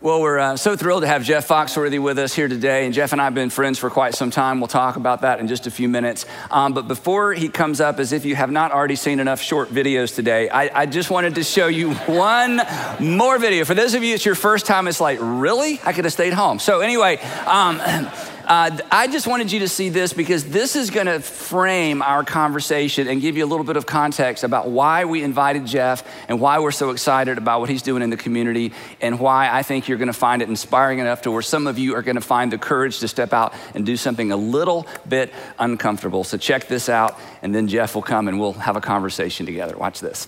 Well, we're so thrilled to have Jeff Foxworthy with us here today. And Jeff and I have been friends for quite some time. We'll talk about that in just a few minutes. But before he comes up, as if you have not already seen enough short videos today, I just wanted to show you one more video. For those of you, it's your first time, it's like, really? I could have stayed home. So anyway, I just wanted you to see this because this is going to frame our conversation and give you a little bit of context about why we invited Jeff and why we're so excited about what he's doing in the community and why I think you're going to find it inspiring enough to where some of you are going to find the courage to step out and do something a little bit uncomfortable. So check this out, and then Jeff will come and we'll have a conversation together. Watch this.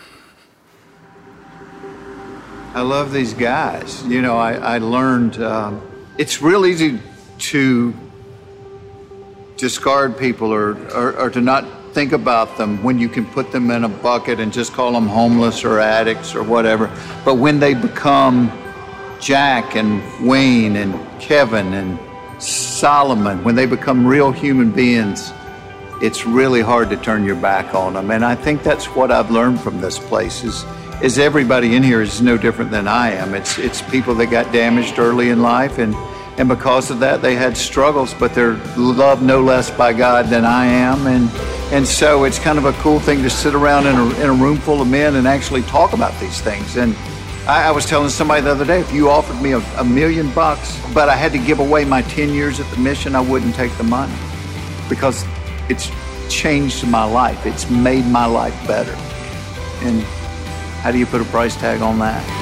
I love these guys. You know, I learned it's real easy to discard people or to not think about them when you can put them in a bucket and just call them homeless or addicts or whatever. But when they become Jack and Wayne and Kevin and Solomon, when they become real human beings, it's really hard to turn your back on them. And I think that's what I've learned from this place is everybody in here is no different than I am. It's people that got damaged early in life, and because of that, they had struggles, but they're loved no less by God than I am. And so it's kind of a cool thing to sit around in a room full of men and actually talk about these things. And I was telling somebody the other day, if you offered me $1 million, but I had to give away my 10 years at the mission, I wouldn't take the money because it's changed my life. It's made my life better. And how do you put a price tag on that?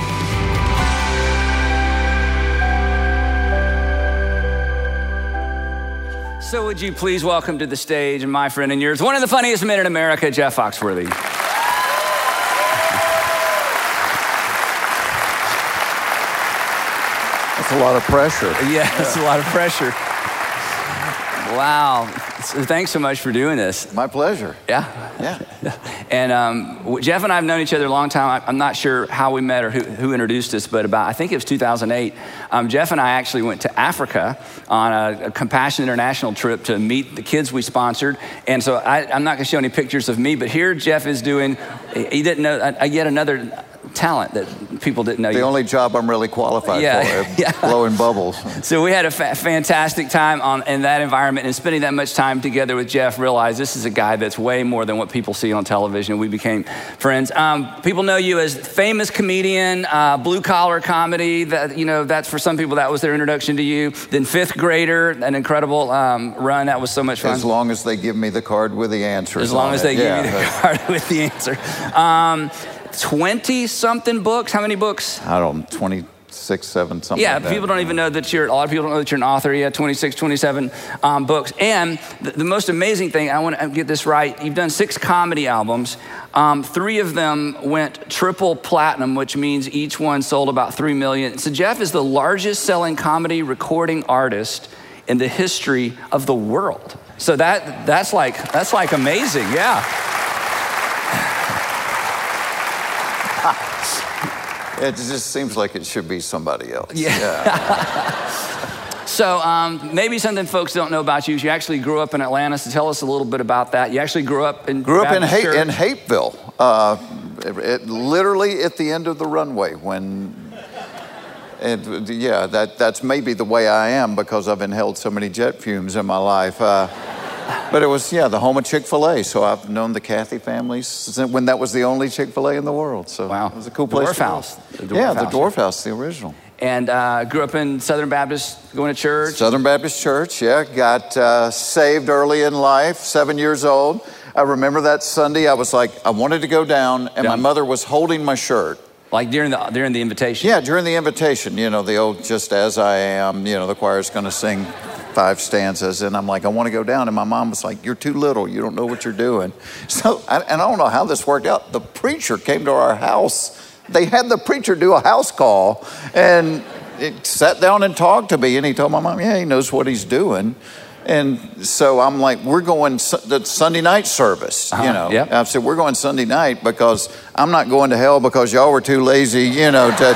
So would you please welcome to the stage, my friend and yours, one of the funniest men in America, Jeff Foxworthy. That's a lot of pressure. Yeah, it's a lot of pressure. Wow. So thanks so much for doing this. My pleasure. Yeah. And Jeff and I have known each other a long time. I'm not sure how we met or who introduced us, but I think it was 2008. Jeff and I actually went to Africa on a Compassion International trip to meet the kids we sponsored. And so I'm not going to show any pictures of me, but here Jeff is doing, he didn't know, yet another talent that people didn't know. The only job I'm really qualified for, blowing bubbles. So we had a fantastic time in that environment, and spending that much time together with Jeff, realized this is a guy that's way more than what people see on television. We became friends. People know you as famous comedian, blue collar comedy. That's for some people, that was their introduction to you. Then Fifth Grader, an incredible run. That was so much fun. As long as they give me the card with the answers. As long as they give you the card with the answer. 20-something books. How many books? I don't know, 26, 7, something yeah, like that. People don't even know that a lot of people don't know that you're an author. Yeah, 26, 27 books. And the most amazing thing, I want to get this right, you've done 6 comedy albums. 3 of them went triple platinum, which means each one sold about 3 million. So Jeff is the largest selling comedy recording artist in the history of the world. So that's like amazing, yeah. It just seems like it should be somebody else. Yeah. So maybe something folks don't know about you is you actually grew up in Atlanta. So tell us a little bit about that. You actually grew up in Hapeville, literally at the end of the runway. That's maybe the way I am because I've inhaled so many jet fumes in my life. But it was, the home of Chick-fil-A. So I've known the Cathy families when that was the only Chick-fil-A in the world. So wow. It was a cool place. Dwarf House. The Dwarf House, the original. And grew up in Southern Baptist, going to church? Southern Baptist Church, yeah. Got saved early in life, 7 years old. I remember that Sunday, I was like, I wanted to go down, and my mother was holding my shirt. Like during the invitation? Yeah, during the invitation. The old "Just As I Am," the choir's going to sing 5 stanzas, and I'm like, I want to go down, and my mom was like, you're too little, you don't know what you're doing. So, I don't know how this worked out. The preacher came to our house. They had the preacher do a house call, and he sat down and talked to me, and he told my mom, he knows what he's doing. And so I'm like, we're going the Sunday night service, Yep. I said, we're going Sunday night because I'm not going to hell because y'all were too lazy, to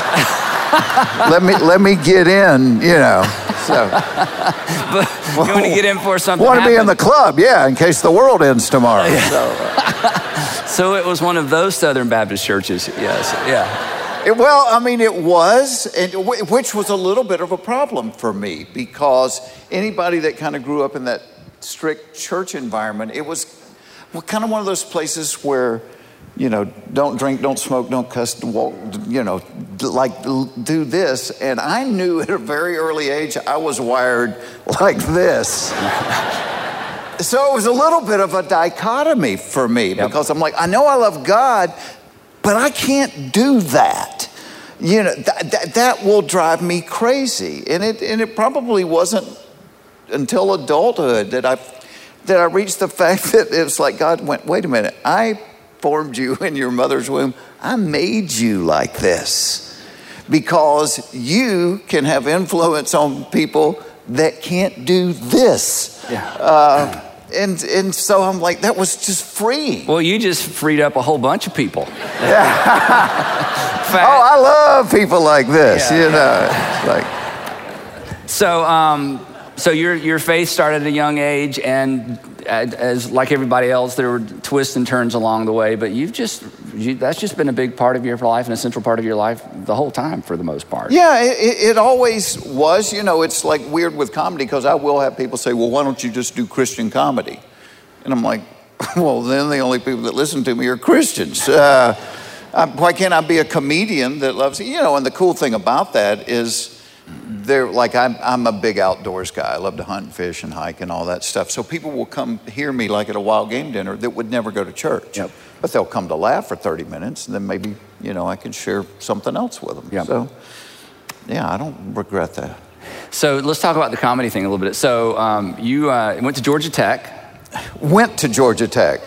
let me get in, So, but you want to get in for something? Want to be in the club, in case the world ends tomorrow. Yeah. So it was one of those Southern Baptist churches, yes, yeah. Well, I mean, it was, which was a little bit of a problem for me, because anybody that kind of grew up in that strict church environment, it was kind of one of those places where, don't drink, don't smoke, don't cuss, walk, do this. And I knew at a very early age I was wired like this. So it was a little bit of a dichotomy for me, because I'm like, I know I love God, but I can't do that. That will drive me crazy. And it probably wasn't until adulthood that I reached the fact that it was like God went, wait a minute, I formed you in your mother's womb. I made you like this because you can have influence on people that can't do this. Yeah. And so I'm like, that was just freeing. Well, you just freed up a whole bunch of people. Oh, I love people like this, It's like. So your faith started at a young age, and as like everybody else, there were twists and turns along the way. But that's just been a big part of your life and a central part of your life the whole time, for the most part. Yeah, it always was. It's like weird with comedy, because I will have people say, well, why don't you just do Christian comedy? And I'm like, well, then the only people that listen to me are Christians. Why can't I be a comedian that loves, and the cool thing about that is I'm a big outdoors guy. I love to hunt and fish and hike and all that stuff. So people will come hear me like at a wild game dinner that would never go to church. Yep. But they'll come to laugh for 30 minutes, and then maybe, I can share something else with them. Yep. So, I don't regret that. So let's talk about the comedy thing a little bit. So you went to Georgia Tech. Went to Georgia Tech.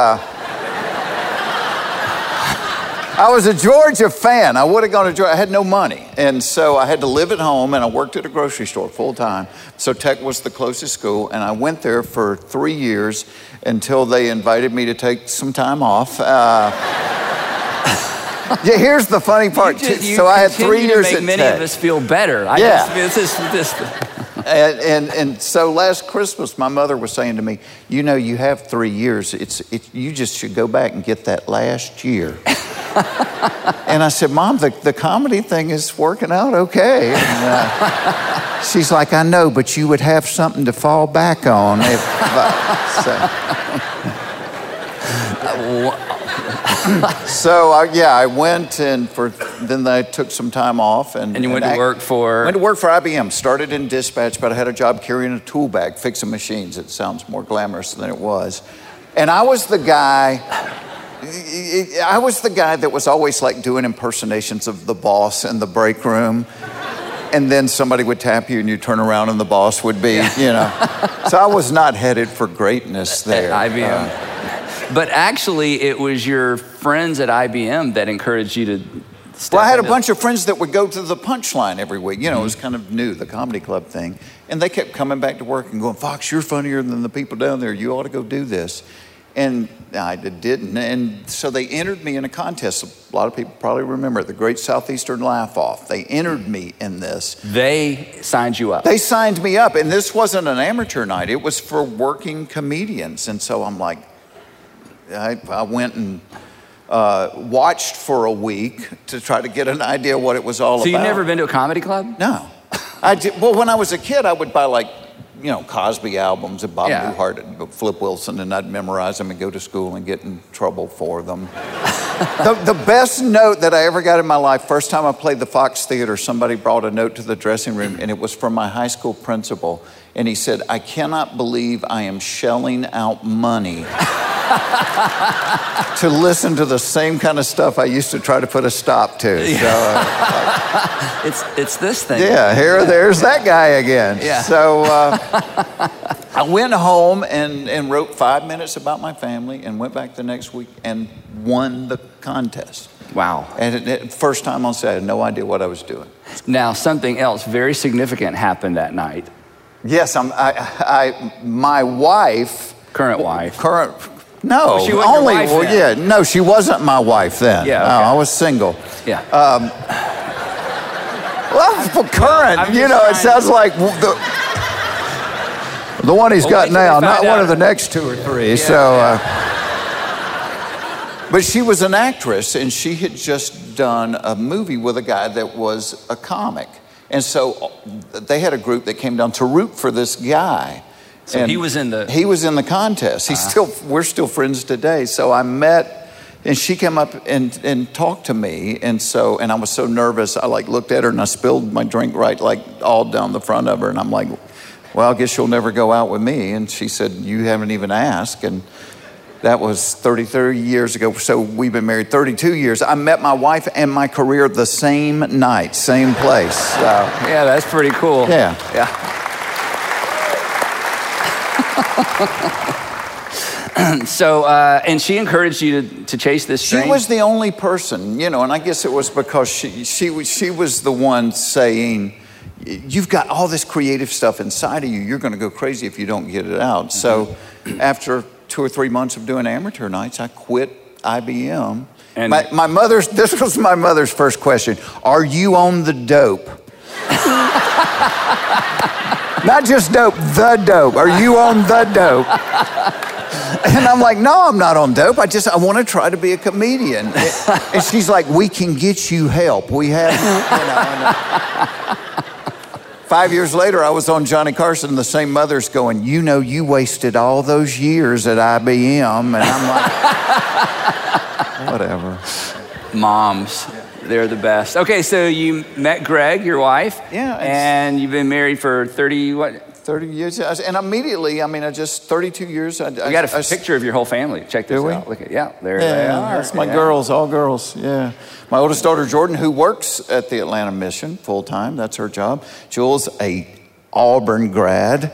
I was a Georgia fan. I would have gone to Georgia. I had no money. And so I had to live at home, and I worked at a grocery store full time. So Tech was the closest school, and I went there for 3 years until they invited me to take some time off. Here's the funny part. So I had 3 years at Tech. Many of us feel better. And so last Christmas, my mother was saying to me, you have 3 years. You just should go back and get that last year. And I said, Mom, the comedy thing is working out okay. And, she's like, I know, but you would have something to fall back on. So I went, and then I took some time off. And you went to work for? Went to work for IBM. Started in dispatch, but I had a job carrying a tool bag, fixing machines. It sounds more glamorous than it was. And I was the guy that was always like doing impersonations of the boss in the break room. And then somebody would tap you and you turn around and the boss would be, So I was not headed for greatness there. At IBM. But actually, it was your friends at IBM that encouraged you to step Well, I had a bunch of friends that would go to the Punchline every week. It was kind of new, the comedy club thing. And they kept coming back to work and going, Fox, you're funnier than the people down there. You ought to go do this. And I didn't. And so they entered me in a contest. A lot of people probably remember it, the Great Southeastern Laugh-Off. They entered me in this. They signed you up. They signed me up. And this wasn't an amateur night. It was for working comedians. And so I'm like, I went and watched for a week to try to get an idea what it was all about. So you've never been to a comedy club? No. Well, when I was a kid, I would buy Cosby albums and Bob Newhart and Flip Wilson, and I'd memorize them and go to school and get in trouble for them. The best note that I ever got in my life, first time I played the Fox Theater, somebody brought a note to the dressing room, and it was from my high school principal. And he said, I cannot believe I am shelling out money to listen to the same kind of stuff I used to try to put a stop to. So, it's this thing. Yeah, there's that guy again. Yeah. So I went home and wrote 5 minutes about my family and went back the next week and won the contest. Wow. And first time on set, I had no idea what I was doing. Now, something else very significant happened that night. Yes, my wife. Current wife. No, she wasn't only. your wife Well, then. yeah, no, she wasn't my wife then. Yeah, okay. No, I was single. Yeah. Well, current. It sounds like the one he's got now, not one of the next two or three. Yeah, so. But she was an actress, and she had just done a movie with a guy that was a comic. And so they had a group that came down to root for this guy. So and he was in the... He was in the contest. We're still friends today. So I met, and she came up and talked to me. And I was so nervous, I looked at her and I spilled my drink all down the front of her. And I'm like, well, I guess you'll never go out with me. And she said, you haven't even asked. And that was 30 years ago. So we've been married 32 years. I met my wife and my career the same night, same place. So, yeah, that's pretty cool. Yeah. So, and she encouraged you to chase this dream? She was the only person, and I guess it was because she was the one saying, you've got all this creative stuff inside of you. You're going to go crazy if you don't get it out. Mm-hmm. So after 2 or 3 months of doing amateur nights, I quit IBM. And this was my mother's first question. Are you on the dope? Not just dope, the dope. Are you on the dope? And I'm like, no, I'm not on dope. I want to try to be a comedian. And she's like, we can get you help. We have, 5 years later, I was on Johnny Carson. The same mother's going, you wasted all those years at IBM. And I'm like, whatever. Moms, they're the best. Okay, so you met Greg, your wife. Yeah. And you've been married for 30 years. And immediately, 32 years. You got a picture of your whole family. Check this out. Look at, there they are. That's my girls, all girls, yeah. My oldest daughter, Jordan, who works at the Atlanta Mission full-time. That's her job. Jules, a Auburn grad.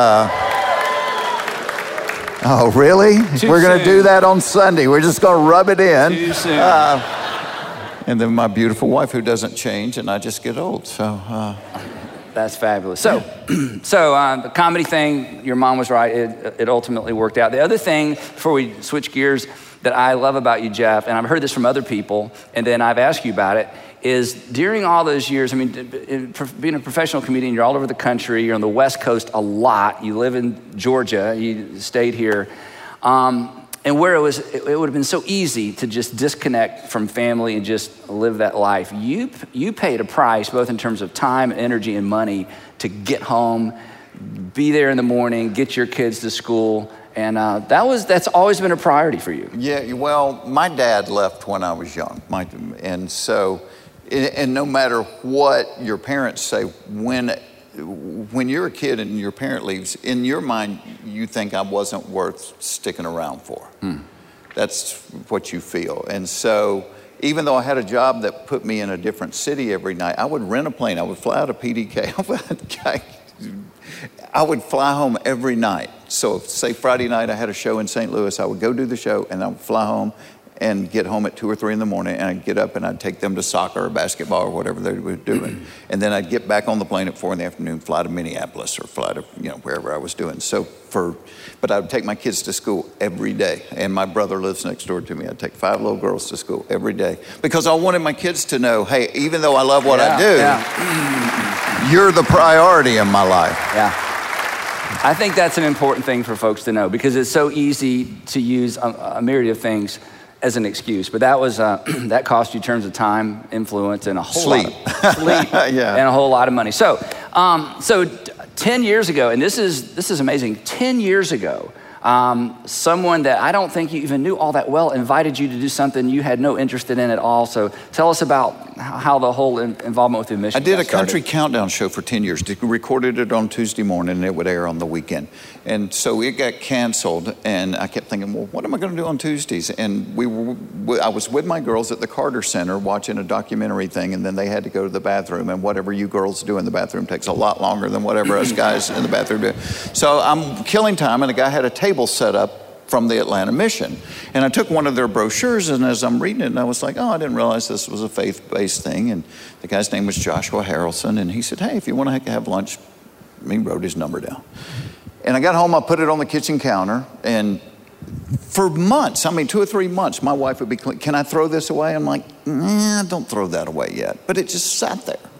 Oh, really? We're going to do that on Sunday. We're just going to rub it in. Too soon. And then my beautiful wife, who doesn't change, and I just get old, so... That's fabulous. So the comedy thing, your mom was right. It ultimately worked out. The other thing, before we switch gears, that I love about you, Jeff, and I've heard this from other people, and then I've asked you about it, is during all those years, being a professional comedian, you're all over the country, you're on the West Coast a lot, you live in Georgia, you stayed here, and where it would have been so easy to just disconnect from family and just live that life. You paid a price, both in terms of time, energy, and money, to get home, be there in the morning, get your kids to school, and that's always been a priority for you. Yeah, well, my dad left when I was young, and no matter what your parents say, when you're a kid and your parent leaves, in your mind, you think I wasn't worth sticking around for. That's what you feel. And so even though I had a job that put me in a different city every night, I would rent a plane. I would fly out of PDK. I would fly home every night. So say Friday night I had a show in St. Louis, I would go do the show and I would fly home and get home at 2 or 3 in the morning, and I'd get up and I'd take them to soccer or basketball or whatever they were doing. And then I'd get back on the plane at 4 in the afternoon, fly to Minneapolis or fly to, wherever I was doing. But I would take my kids to school every day. And my brother lives next door to me. I'd take 5 little girls to school every day because I wanted my kids to know, hey, even though I love what I do, you're the priority in my life. Yeah. I think that's an important thing for folks to know because it's so easy to use a myriad of things as an excuse, but that was that cost you in terms of time, influence, and a whole lot of sleep, and a whole lot of money. So 10 years ago, and this is amazing. 10 years ago, someone that I don't think you even knew all that well invited you to do something you had no interest in at all. So tell us about how the whole involvement with the mission. I did a country countdown show for 10 years. Recorded it on Tuesday morning, and it would air on the weekend. And so it got canceled, and I kept thinking, well, what am I going to do on Tuesdays? And I was with my girls at the Carter Center watching a documentary thing, and then they had to go to the bathroom, and whatever you girls do in the bathroom takes a lot longer than whatever us guys in the bathroom do. So I'm killing time, and the guy had a table set up from the Atlanta Mission. And I took one of their brochures, and as I'm reading it, and I was like, oh, I didn't realize this was a faith-based thing. And the guy's name was Joshua Harrelson, and he said, hey, if you want to have lunch, he wrote his number down. And I got home, I put it on the kitchen counter, and for months, 2 or 3 months, my wife would be, can I throw this away? I'm like, nah, don't throw that away yet. But it just sat there.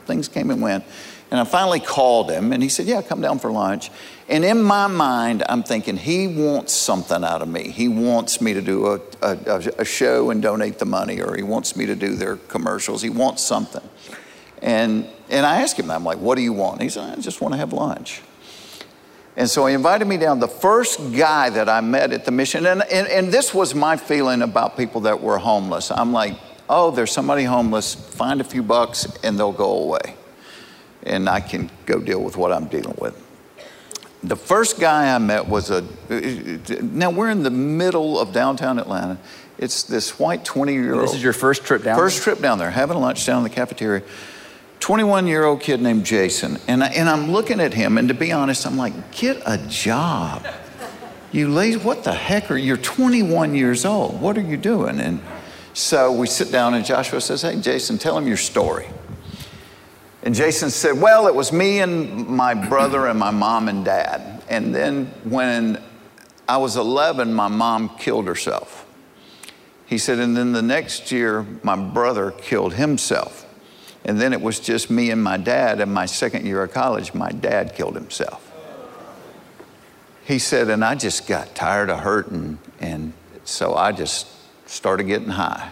things came and went. And I finally called him, and he said, yeah, come down for lunch. And in my mind, I'm thinking, he wants something out of me. He wants me to do a show and donate the money, or he wants me to do their commercials. He wants something. And I asked him, I'm like, what do you want? He said, I just want to have lunch. And so he invited me down. The first guy that I met at the mission, and this was my feeling about people that were homeless. I'm like, oh, there's somebody homeless, find a few bucks and they'll go away. And I can go deal with what I'm dealing with. The first guy I met was now we're in the middle of downtown Atlanta. It's this white 20-year-old. This is your first trip down there? First trip down there, having lunch down in the cafeteria. 21-year-old kid named Jason. And I'm looking at him, and to be honest, I'm like, get a job. You lazy, what the heck you're 21 years old. What are you doing? And so we sit down, and Joshua says, hey, Jason, tell him your story. And Jason said, well, it was me and my brother and my mom and dad. And then when I was 11, my mom killed herself. He said, and then the next year, my brother killed himself. And then it was just me and my dad. And my second year of college, my dad killed himself. He said, and I just got tired of hurting. And so I just started getting high.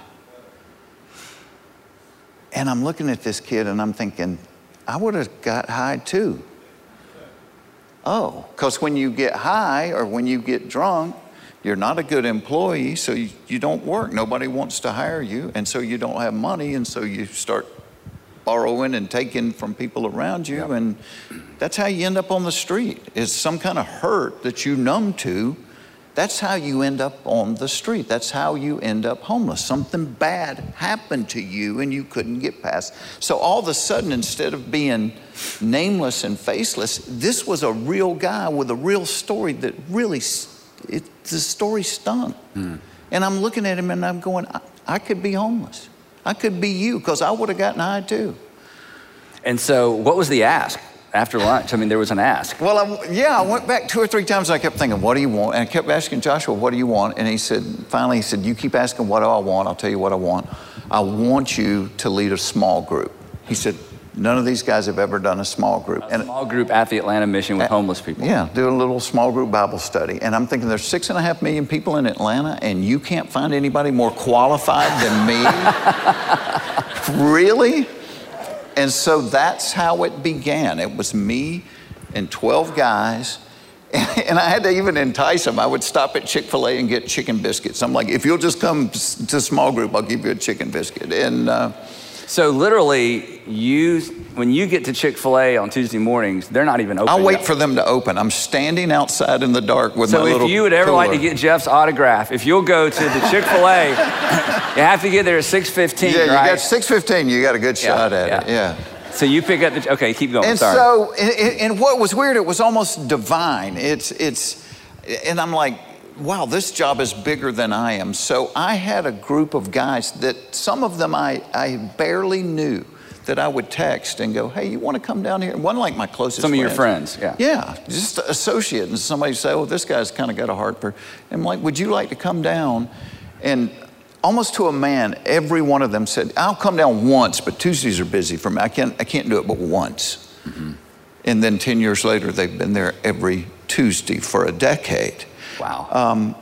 And I'm looking at this kid and I'm thinking, I would have got high too. Oh, because when you get high or when you get drunk, you're not a good employee, so you don't work. Nobody wants to hire you, and so you don't have money, and so you start borrowing and taking from people around you, and that's how you end up on the street. It's some kind of hurt that you numb to. That's how you end up on the street. That's how you end up homeless. Something bad happened to you and you couldn't get past. So all of a sudden, instead of being nameless and faceless, this was a real guy with a real story that really, the story stung. And I'm looking at him and I'm going, I could be homeless. I could be you, because I would have gotten high too. And so what was the ask? After lunch, I mean, there was an ask. Well, I went back 2 or 3 times and I kept thinking, what do you want? And I kept asking Joshua, what do you want? And he said, finally, he said, you keep asking what do I want, I'll tell you what I want. I want you to lead a small group. He said, none of these guys have ever done a small group. A small group at the Atlanta Mission with homeless people. Yeah, do a little small group Bible study. And I'm thinking there's 6.5 million people in Atlanta and you can't find anybody more qualified than me? Really? And so that's how it began. It was me and 12 guys. And I had to even entice them. I would stop at Chick-fil-A and get chicken biscuits. I'm like, if you'll just come to small group, I'll give you a chicken biscuit. And so literally, when you get to Chick-fil-A on Tuesday mornings, they're not even open. I'll wait for them to open. I'm standing outside in the dark with my little So if you would ever like to get Jeff's autograph, if you'll go to the Chick-fil-A, you have to get there at 6:15, yeah, right? You got 6:15, you got a good shot at it, yeah. So you pick up okay, keep going, and sorry. So, and what was weird, it was almost divine. And I'm like, wow, this job is bigger than I am. So I had a group of guys that some of them I barely knew that I would text and go, hey, you want to come down here? One like my closest Some of your friends, yeah. Yeah, just associate. And somebody say, oh, this guy's kind of got a heart for, and I'm like, would you like to come down? And almost to a man, every one of them said, I'll come down once, but Tuesdays are busy for me. I can't do it but once. And then 10 years later, they've been there every Tuesday for a decade. Wow.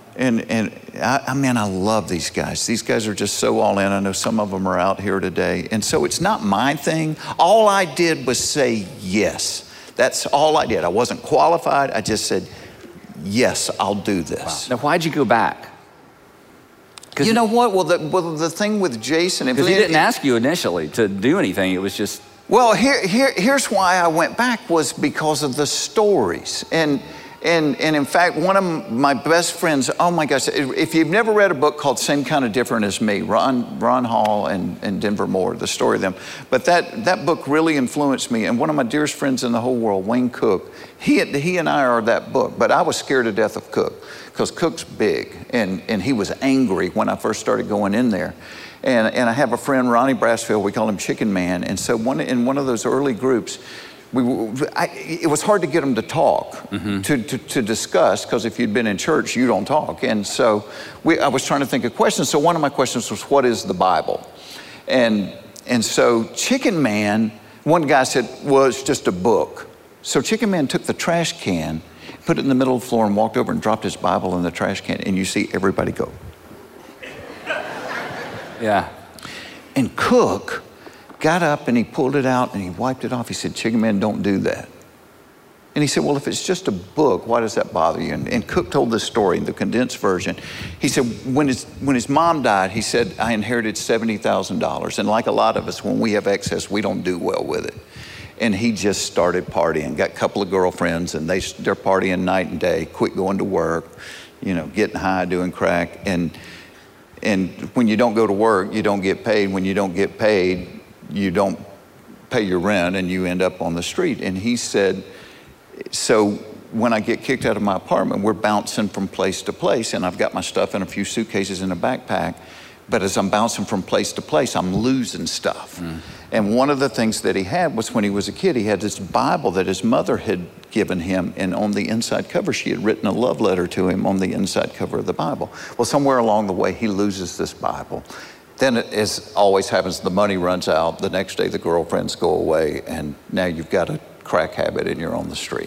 I love these guys. These guys are just so all in. I know some of them are out here today. And so it's not my thing. All I did was say yes. That's all I did. I wasn't qualified. I just said, yes, I'll do this. Wow. Now, why'd you go back? You know what? Well, the thing with Jason... Because he didn't ask you initially to do anything. It was just... Well, here's why I went back was because of the stories. And in fact, one of my best friends, oh my gosh, if you've never read a book called Same Kind of Different as Me, Ron Hall and Denver Moore, the story of them. But that book really influenced me. And one of my dearest friends in the whole world, Wayne Cook, he and I are that book. But I was scared to death of Cook because Cook's big. And he was angry when I first started going in there. And I have a friend, Ronnie Brassfield, we call him Chicken Man. And so in one of those early groups, it was hard to get them to talk, to discuss, because if you'd been in church, you don't talk. And so I was trying to think of questions. So one of my questions was, what is the Bible? And so Chicken Man One guy said, well, it's just a book. So Chicken Man took the trash can, put it in the middle of the floor and walked over and dropped his Bible in the trash can, and you see everybody go. Yeah. And Cook got up and he pulled it out and he wiped it off. He said, Chicken Man, don't do that. And he said, well, if it's just a book, why does that bother you? And Cook told this story in the condensed version. He said, when his mom died, he said, I inherited $70,000. And like a lot of us, when we have excess, we don't do well with it. And he just started partying, got a couple of girlfriends, and they're partying night and day, quit going to work, you know, getting high, doing crack. And when you don't go to work, you don't get paid. When you don't get paid, you don't pay your rent, and you end up on the street. And he said, so when I get kicked out of my apartment, we're bouncing from place to place, and I've got my stuff in a few suitcases in a backpack. But as I'm bouncing from place to place, I'm losing stuff. And one of the things that he had was when he was a kid, he had this Bible that his mother had given him, and on the inside cover, she had written a love letter to him on the inside cover of the Bible. Well, somewhere along the way, he loses this Bible. Then, as always happens, the money runs out. The next day, the girlfriends go away, and now you've got a crack habit and you're on the street.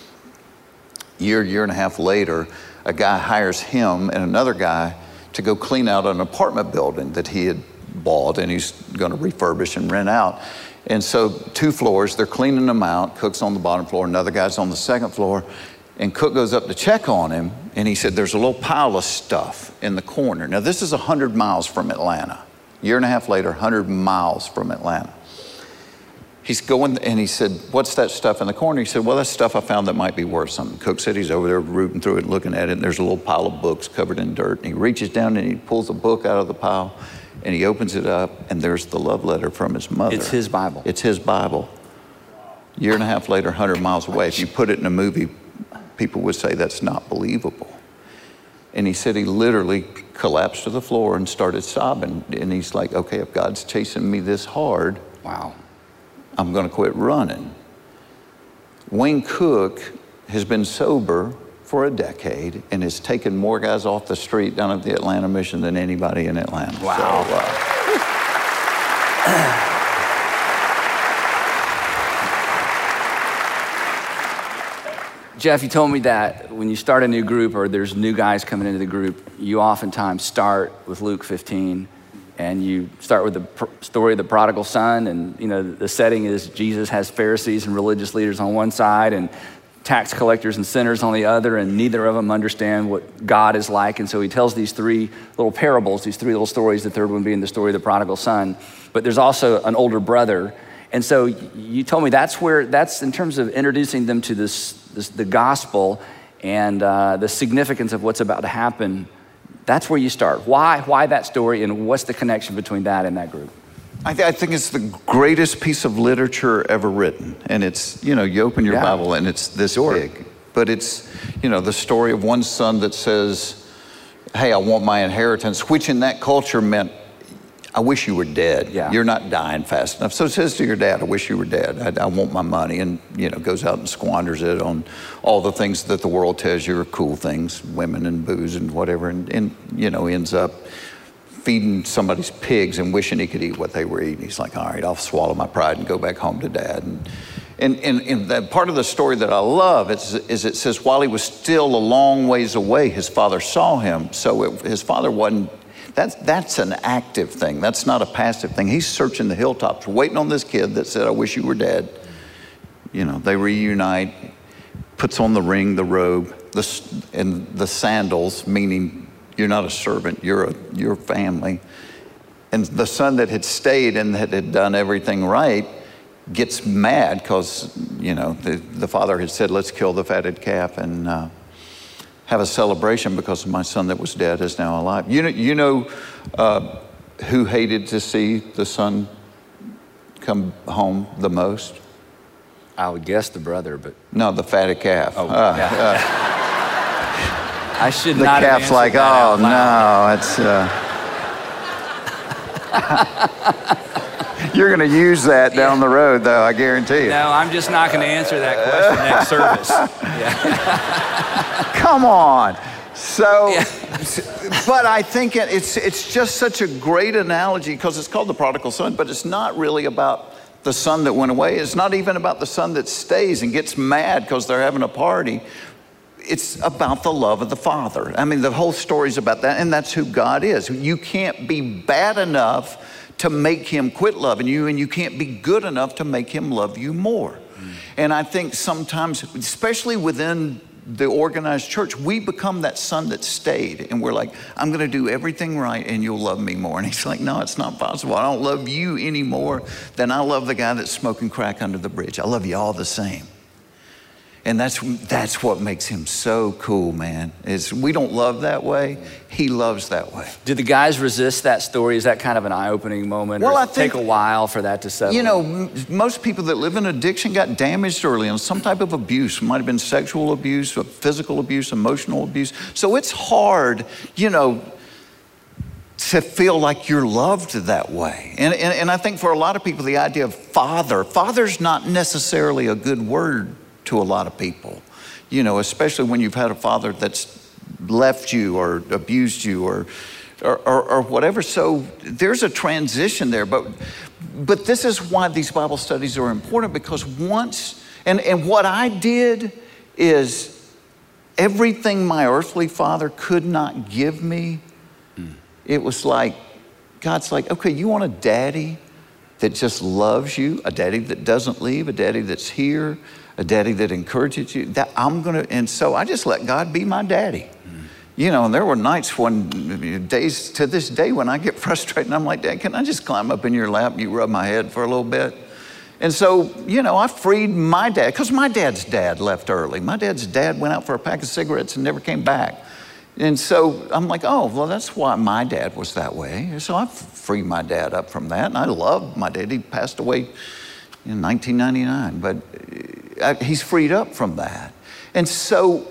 Year and a half later, a guy hires him and another guy to go clean out an apartment building that he had bought, and he's going to refurbish and rent out. And so 2 floors, they're cleaning them out. Cook's on the bottom floor, another guy's on the second floor. And Cook goes up to check on him, and he said, there's a little pile of stuff in the corner. Now, this is 100 miles from Atlanta. Year and a half later, 100 miles from Atlanta. He's going, and he said, what's that stuff in the corner? He said, well, that's stuff I found that might be worth something. Cook said he's over there rooting through it, looking at it, and there's a little pile of books covered in dirt. And he reaches down and he pulls a book out of the pile, and he opens it up, and there's the love letter from his mother. It's his Bible. It's his Bible. Year and a half later, 100 miles away. If you put it in a movie, people would say that's not believable. And he said he literally collapsed to the floor and started sobbing. And he's like, okay, if God's chasing me this hard, wow, I'm going to quit running. Wayne Cook has been sober for a decade and has taken more guys off the street down at the Atlanta Mission than anybody in Atlanta. Wow. Jeff, you told me that when you start a new group or there's new guys coming into the group, you oftentimes start with Luke 15. And you start with the story of the prodigal son, and you know the setting is Jesus has Pharisees and religious leaders on one side and tax collectors and sinners on the other, and neither of them understand what God is like. And so he tells these 3 little parables, these 3 little stories, the third one being the story of the prodigal son. But there's also an older brother. And so you told me that's in terms of introducing them to the gospel and the significance of what's about to happen. That's where you start. Why that story, and what's the connection between that and that group? I think it's the greatest piece of literature ever written. And it's, you know, you open your Bible and it's this big. But it's, you know, the story of one son that says, hey, I want my inheritance, which in that culture meant, I wish you were dead. Yeah. You're not dying fast enough. So it says to your dad, I wish you were dead. I want my money. And, you know, goes out and squanders it on all the things that the world tells you are cool things, women and booze and whatever. And you know, ends up feeding somebody's pigs and wishing he could eat what they were eating. He's like, all right, I'll swallow my pride and go back home to dad. And that part of the story that I love is it says, while he was still a long ways away, his father saw him. So his father wasn't. That's an active thing. That's not a passive thing. He's searching the hilltops, waiting on this kid that said, I wish you were dead. You know, they reunite, puts on the ring, the robe, and the sandals, meaning you're not a servant, you're family. And the son that had stayed and that had done everything right gets mad because, you know, the father had said, let's kill the fatted calf and have a celebration because my son that was dead is now alive. You know who hated to see the son come home the most? I would guess the brother, but... No, the fatted calf. Oh, yeah. I should not have answered The calf's like, oh, no, it's... You're going to use that down the road, though, I guarantee you. No, I'm just not going to answer that question next service. Yeah. Come on. So, but I think it's just such a great analogy because it's called the prodigal son, but it's not really about the son that went away. It's not even about the son that stays and gets mad because they're having a party. It's about the love of the Father. I mean, the whole story's about that, and that's who God is. You can't be bad enough to make him quit loving you, and you can't be good enough to make him love you more. And I think sometimes, especially within the organized church, we become that son that stayed, and we're like, I'm going to do everything right and you'll love me more. And he's like, no, it's not possible. I don't love you any more than I love the guy that's smoking crack under the bridge. I love you all the same. And that's what makes him so cool, man, is we don't love that way. He loves that way. Did the guys resist that story? Is that kind of an eye-opening moment? Well, or I does it take a while for that to settle? You know, most people that live in addiction got damaged early on some type of abuse. It might have been sexual abuse, or physical abuse, emotional abuse. So it's hard, you know, to feel like you're loved that way. And I think for a lot of people, the idea of father's not necessarily a good word to a lot of people, you know, especially when you've had a father that's left you or abused you or whatever. So there's a transition there. But this is why these Bible studies are important, because once, and what I did is everything my earthly father could not give me, it was like, God's like, okay, you want a daddy that just loves you, a daddy that doesn't leave, a daddy that's here, a daddy that encourages you, that and so I just let God be my daddy. You know, and there were nights days to this day when I get frustrated and I'm like, Dad, can I just climb up in your lap and you rub my head for a little bit? And so, you know, I freed my dad, because my dad's dad left early. My dad's dad went out for a pack of cigarettes and never came back. And so I'm like, oh, well, that's why my dad was that way. So I freed my dad up from that. And I loved my dad. He passed away in 1999, but he's freed up from that. And so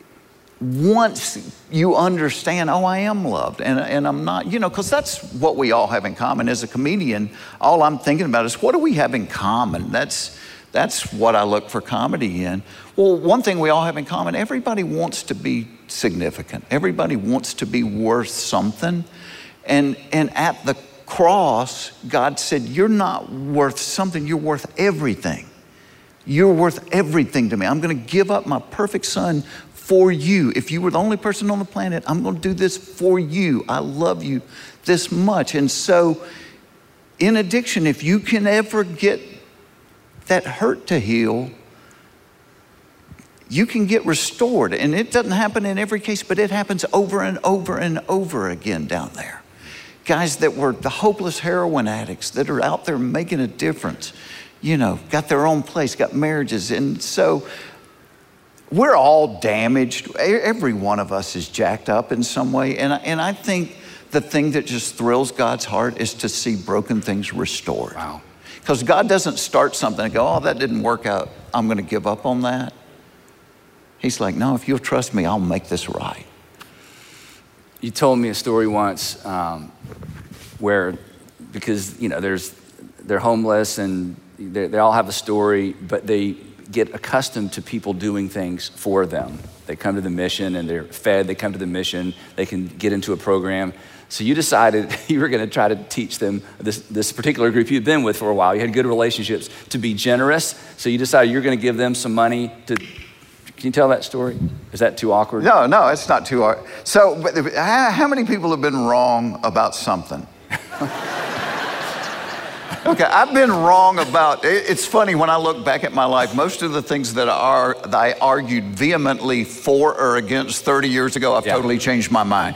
once you understand, oh, I am loved and I'm not, you know, because that's what we all have in common. As a comedian, all I'm thinking about is what do we have in common? That's what I look for comedy in. Well, one thing we all have in common, everybody wants to be significant. Everybody wants to be worth something. And at the cross, God said, you're not worth something, you're worth everything. You're worth everything to me. I'm going to give up my perfect son for you. If you were the only person on the planet, I'm going to do this for you. I love you this much. And so in addiction, if you can ever get that hurt to heal, you can get restored. And it doesn't happen in every case, but it happens over and over and over again down there. Guys that were the hopeless heroin addicts that are out there making a difference, you know, got their own place, got marriages. And so we're all damaged. Every one of us is jacked up in some way. And I think the thing that just thrills God's heart is to see broken things restored. Wow. Because God doesn't start something and go, oh, that didn't work out, I'm going to give up on that. He's like, no, if you'll trust me, I'll make this right. You told me a story once where, because, you know, they're homeless and they all have a story, but they get accustomed to people doing things for them. They come to the mission and they're fed, they come to the mission, they can get into a program. So you decided you were gonna try to teach them, this particular group you'd been with for a while, you had good relationships, to be generous. So you decided you're gonna give them some money to, can you tell that story? Is that too awkward? No, it's not too awkward. So how many people have been wrong about something? Okay, I've been wrong about, it's funny when I look back at my life, most of the things that I argued vehemently for or against 30 years ago, I've totally changed my mind.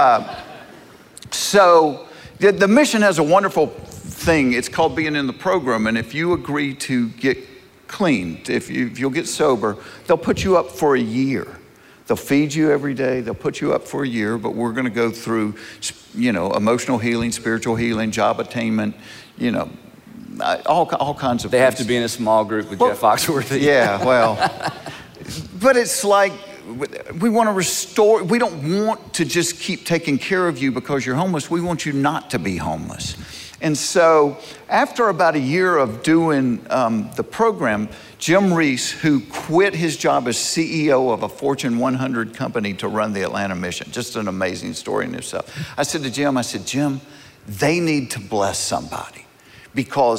So the mission has a wonderful thing. It's called being in the program. And if you agree to get clean, if you'll get sober, they'll put you up for a year. They'll feed you every day. They'll put you up for a year, but we're going to go through, you know, emotional healing, spiritual healing, job attainment, you know, all kinds of things. They have to be in a small group with Jeff Foxworthy. Yeah, well, but it's like, we want to restore. We don't want to just keep taking care of you because you're homeless. We want you not to be homeless. And so after about a year of doing the program, Jim Reese, who quit his job as CEO of a Fortune 100 company to run the Atlanta mission, just an amazing story in itself. I said to Jim, Jim, they need to bless somebody, because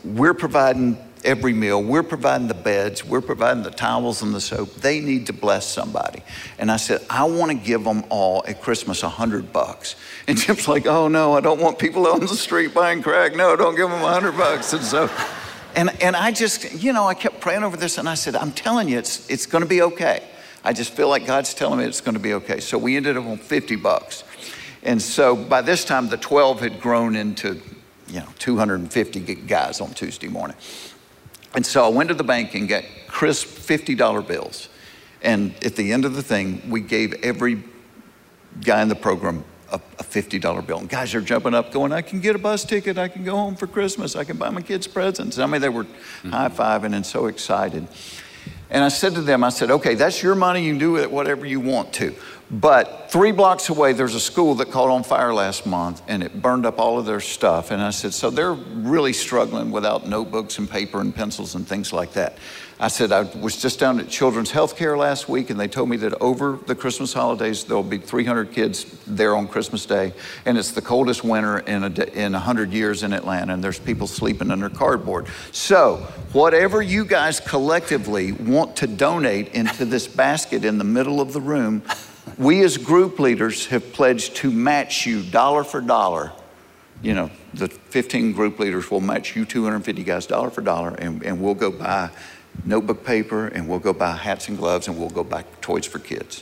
we're providing every meal, we're providing the beds, we're providing the towels and the soap. They need to bless somebody. And I said, I want to give them all at Christmas $100. And Jim's like, oh no, I don't want people on the street buying crack. No, don't give them $100. And so, and I just, I kept praying over this, and I said, I'm telling you, it's going to be okay. I just feel like God's telling me it's going to be okay. So we ended up on $50. And so by this time, the 12 had grown into, 250 guys on Tuesday morning. And so I went to the bank and got crisp $50 bills. And at the end of the thing, we gave every guy in the program a $50 bill. And guys are jumping up going, I can get a bus ticket. I can go home for Christmas. I can buy my kids presents. I mean, they were high-fiving and so excited. And I said to them, okay, that's your money. You can do with it whatever you want to. But 3 blocks away, there's a school that caught on fire last month, and it burned up all of their stuff. And I said, so they're really struggling without notebooks and paper and pencils and things like that. I said, I was just down at Children's Healthcare last week, and they told me that over the Christmas holidays, there'll be 300 kids there on Christmas Day. And it's the coldest winter in 100 years in Atlanta, and there's people sleeping under cardboard. So whatever you guys collectively want to donate into this basket in the middle of the room, we as group leaders have pledged to match you dollar for dollar. The 15 group leaders will match you 250 guys dollar for dollar, and we'll go buy notebook paper, and we'll go buy hats and gloves, and we'll go buy toys for kids.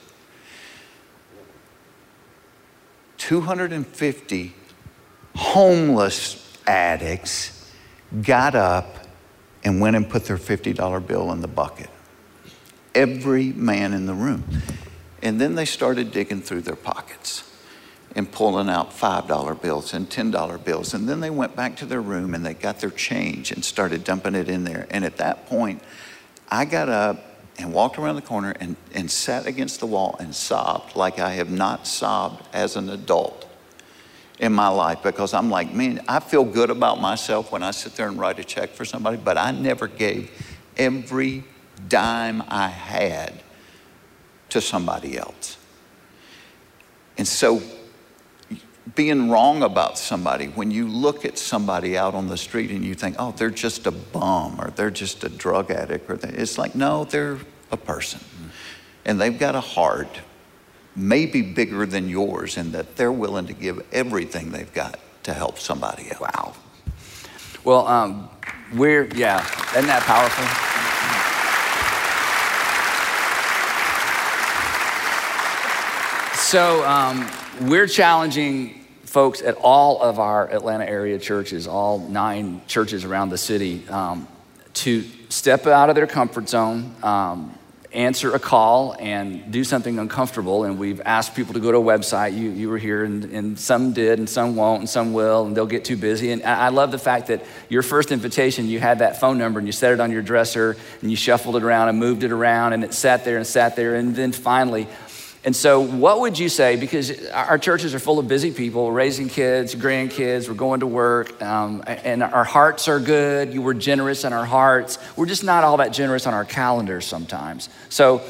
250 homeless addicts got up and went and put their $50 bill in the bucket. Every man in the room. And then they started digging through their pockets and pulling out $5 bills and $10 bills. And then they went back to their room and they got their change and started dumping it in there. And at that point, I got up and walked around the corner and sat against the wall and sobbed like I have not sobbed as an adult in my life, because I'm like, man, I feel good about myself when I sit there and write a check for somebody, but I never gave every dime I had to somebody else. And so being wrong about somebody, when you look at somebody out on the street and you think, oh, they're just a bum, or they're just a drug addict, or it's like, no, they're a person. And they've got a heart maybe bigger than yours, and that they're willing to give everything they've got to help somebody else. Wow. Well, isn't that powerful? So we're challenging folks at all of our Atlanta area churches, all 9 churches around the city, to step out of their comfort zone, answer a call, and do something uncomfortable. And we've asked people to go to a website. You were here, and some did, and some won't, and some will, and they'll get too busy. And I love the fact that your first invitation, you had that phone number, and you set it on your dresser, and you shuffled it around and moved it around, and it sat there, and then finally. And so what would you say, because our churches are full of busy people, raising kids, grandkids, we're going to work, and our hearts are good. We're generous in our hearts. We're just not all that generous on our calendars sometimes. So,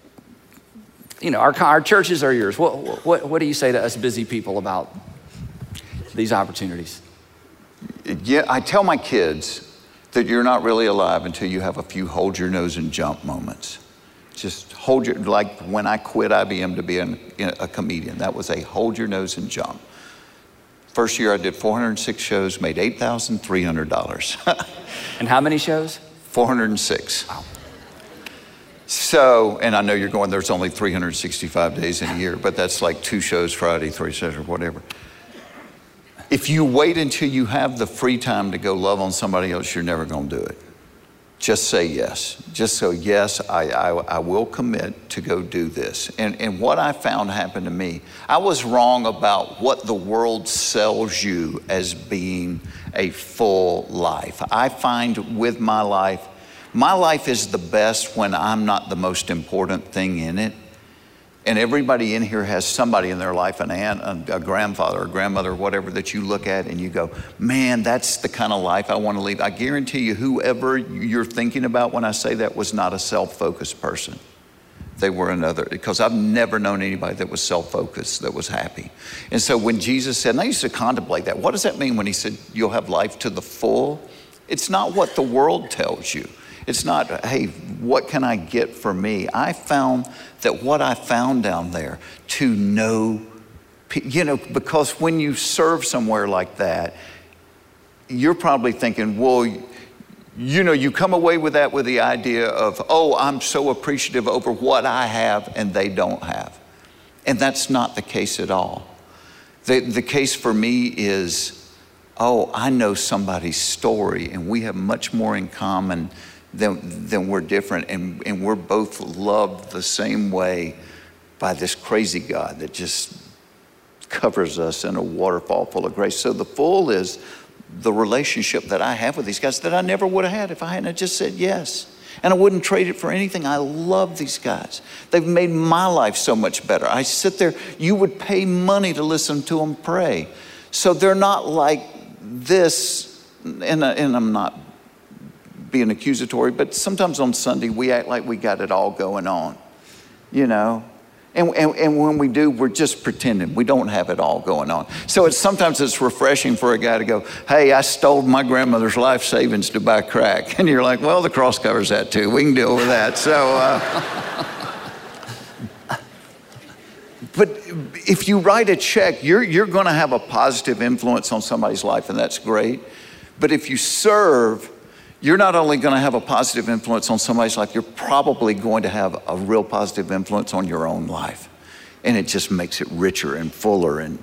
our churches are yours. What do you say to us busy people about these opportunities? Yeah, I tell my kids that you're not really alive until you have a few hold your nose and jump moments. Just like when I quit IBM to be a comedian, that was a hold your nose and jump. First year I did 406 shows, made $8,300. And how many shows? 406. Wow. So, and I know you're going, there's only 365 days in a year, but that's like 2 shows Friday, 3 shows or whatever. If you wait until you have the free time to go love on somebody else, you're never going to do it. Just say yes. Just so, yes, I will commit to go do this. And what I found happened to me, I was wrong about what the world sells you as being a full life. I find with my life is the best when I'm not the most important thing in it. And everybody in here has somebody in their life, an aunt, a grandfather, a grandmother, whatever, that you look at and you go, man, that's the kind of life I want to lead. I guarantee you, whoever you're thinking about when I say that was not a self-focused person. They were another, because I've never known anybody that was self-focused, that was happy. And so when Jesus said, and I used to contemplate that, what does that mean when he said, you'll have life to the full? It's not what the world tells you. It's not, hey, what can I get for me? I found that what I found down there, to know, because when you serve somewhere like that, you're probably thinking, well, you come away with that with the idea of, oh, I'm so appreciative over what I have and they don't have. And that's not the case at all. The case for me is, oh, I know somebody's story and we have much more in common than we're different. And we're both loved the same way by this crazy God that just covers us in a waterfall full of grace. So the full is the relationship that I have with these guys that I never would have had if I hadn't just said yes. And I wouldn't trade it for anything. I love these guys. They've made my life so much better. I sit there, you would pay money to listen to them pray. So they're not like this, and I'm not being accusatory, but sometimes on Sunday we act like we got it all going on, And when we do, we're just pretending. We don't have it all going on. So sometimes it's refreshing for a guy to go, hey, I stole my grandmother's life savings to buy crack. And you're like, well, the cross covers that too. We can deal with that. So, but if you write a check, you're going to have a positive influence on somebody's life, and that's great. But if you serve, you're not only going to have a positive influence on somebody's life, you're probably going to have a real positive influence on your own life. And it just makes it richer and fuller. And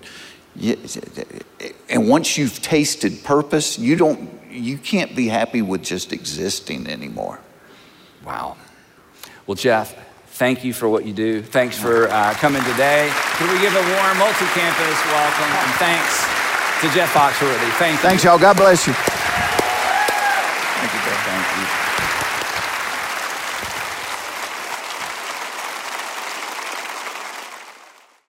once you've tasted purpose, you can't be happy with just existing anymore. Wow. Well, Jeff, thank you for what you do. Thanks for coming today. Can we give a warm multi-campus welcome and thanks to Jeff Foxworthy. Thanks, y'all. God bless you.